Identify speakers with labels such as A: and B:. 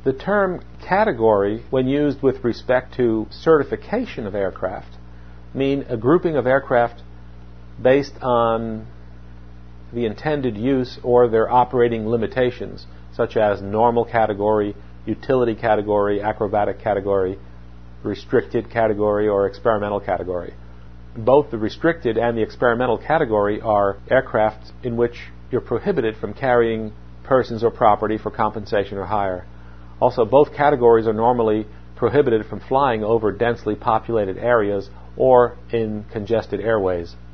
A: The term category, when used with respect to certification of aircraft, mean a grouping of aircraft based on the intended use or their operating limitations, such as normal category, utility category, acrobatic category, restricted category, or experimental category. Both the restricted and the experimental category are aircraft in which you're prohibited from carrying persons or property for compensation or hire. Also, both categories are normally prohibited from flying over densely populated areas or in congested airways.